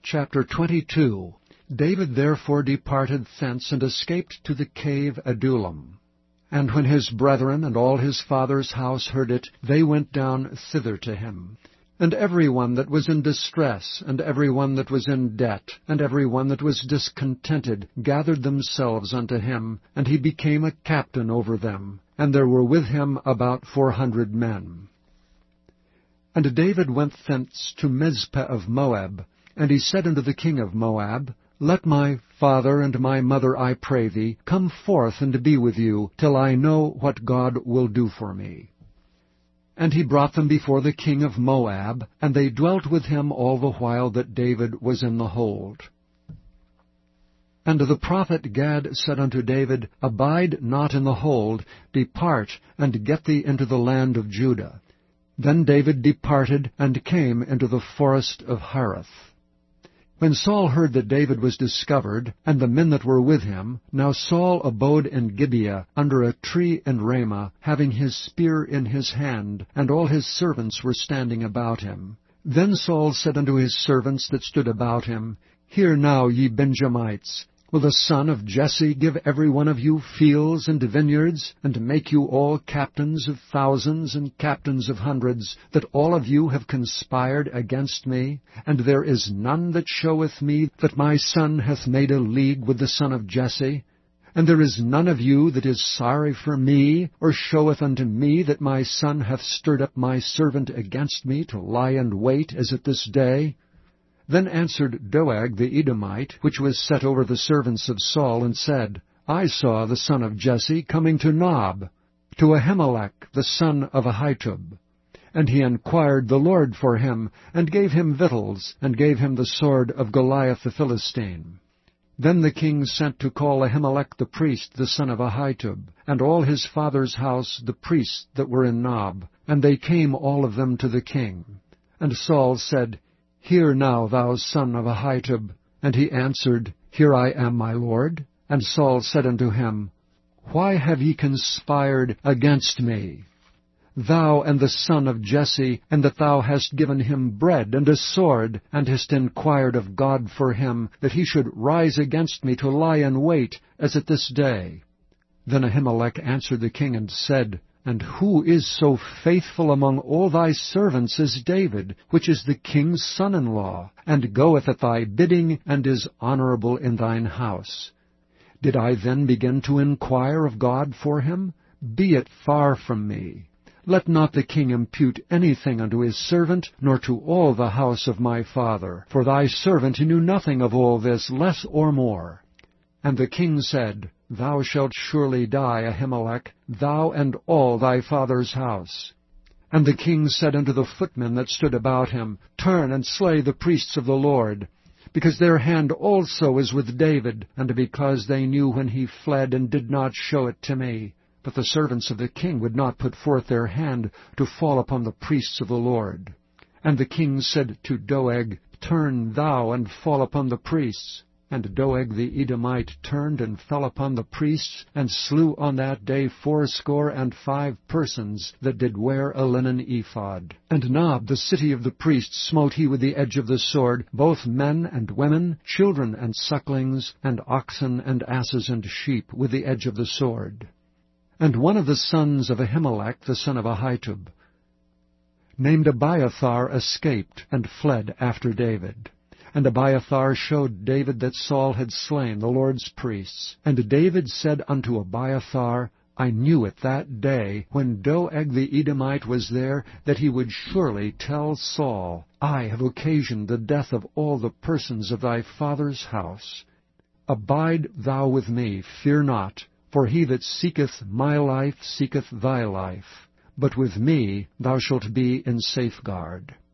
Chapter 22. David therefore departed thence, and escaped to the cave Adullam. And when his brethren and all his father's house heard it, they went down thither to him. And every one that was in distress, and every one that was in debt, and every one that was discontented, gathered themselves unto him, and he became a captain over them. And there were with him about 400 men. And David went thence to Mizpeh of Moab, and he said unto the king of Moab, Let my father and my mother, I pray thee, come forth and be with you, till I know what God will do for me. And he brought them before the king of Moab, and they dwelt with him all the while that David was in the hold. And the prophet Gad said unto David, Abide not in the hold, depart, and get thee into the land of Judah. Then David departed, and came into the forest of Hareth. When Saul heard that David was discovered, and the men that were with him, now Saul abode in Gibeah, under a tree in Ramah, having his spear in his hand, and all his servants were standing about him. Then Saul said unto his servants that stood about him, Hear now, ye Benjamites, will the son of Jesse give every one of you fields and vineyards, and make you all captains of thousands and captains of hundreds, that all of you have conspired against me? And there is none that showeth me that my son hath made a league with the son of Jesse? And there is none of you that is sorry for me, or showeth unto me that my son hath stirred up my servant against me to lie in wait, as at this day? Then answered Doeg the Edomite, which was set over the servants of Saul, and said, I saw the son of Jesse coming to Nob, to Ahimelech the son of Ahitub. And he inquired the Lord for him, and gave him victuals, and gave him the sword of Goliath the Philistine. Then the king sent to call Ahimelech the priest, the son of Ahitub, and all his father's house, the priests that were in Nob, and they came all of them to the king. And Saul said, Hear now, thou son of Ahitub. And he answered, Here I am, my lord. And Saul said unto him, Why have ye conspired against me, thou and the son of Jesse, and that thou hast given him bread and a sword, and hast inquired of God for him, that he should rise against me to lie in wait, as at this day? Then Ahimelech answered the king and said, And who is so faithful among all thy servants as David, which is the king's son-in-law, and goeth at thy bidding, and is honorable in thine house? Did I then begin to inquire of God for him? Be it far from me. Let not the king impute anything unto his servant, nor to all the house of my father. For thy servant knew nothing of all this, less or more. And the king said, Thou shalt surely die, Ahimelech, thou and all thy father's house. And the king said unto the footmen that stood about him, Turn and slay the priests of the Lord, because their hand also is with David, and because they knew when he fled, and did not show it to me. But the servants of the king would not put forth their hand to fall upon the priests of the Lord. And the king said to Doeg, Turn thou and fall upon the priests. And Doeg the Edomite turned and fell upon the priests, and slew on that day 75 persons that did wear a linen ephod. And Nob, the city of the priests, smote he with the edge of the sword, both men and women, children and sucklings, and oxen and asses and sheep, with the edge of the sword. And one of the sons of Ahimelech, the son of Ahitub, named Abiathar, escaped, and fled after David. And Abiathar showed David that Saul had slain the Lord's priests. And David said unto Abiathar, I knew it that day, when Doeg the Edomite was there, that he would surely tell Saul, I have occasioned the death of all the persons of thy father's house. Abide thou with me, fear not, for he that seeketh my life seeketh thy life. But with me thou shalt be in safeguard.